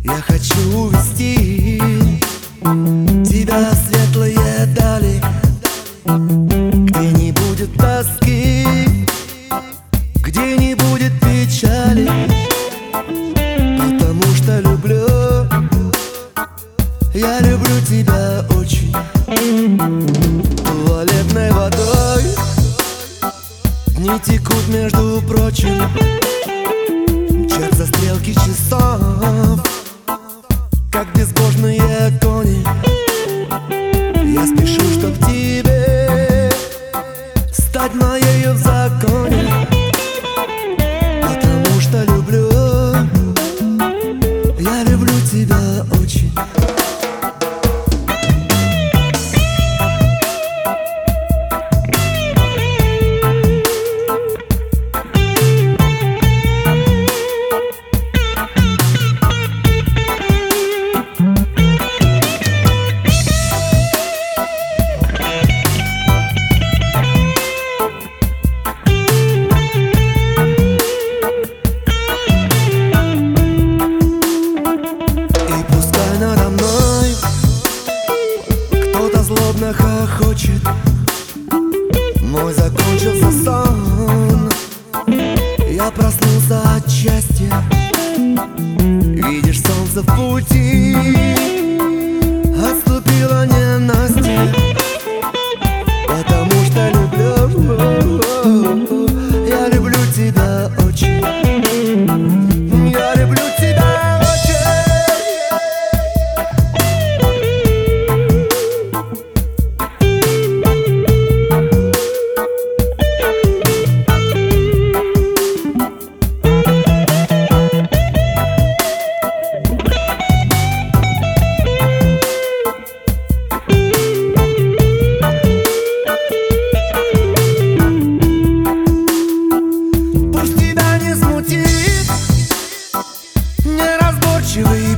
Я хочу увести тебя в светлые дали, где не будет тоски, где не будет печали. Потому что люблю, я люблю тебя очень. Туалетной водой дни текут, между прочим, мчатся стрелки часов, как безбожные кони. Я спешу, чтоб тебе стать моею в законе. Потому что люблю, я люблю тебя очень. Надо мной кто-то злобно хохочет. Мой закончился сон, я проснулся от счастья. Видишь, солнце в пути, отступила ненастье. Потому что люблю, я люблю тебя очень. Я люблю тебя очень. Неразборчивый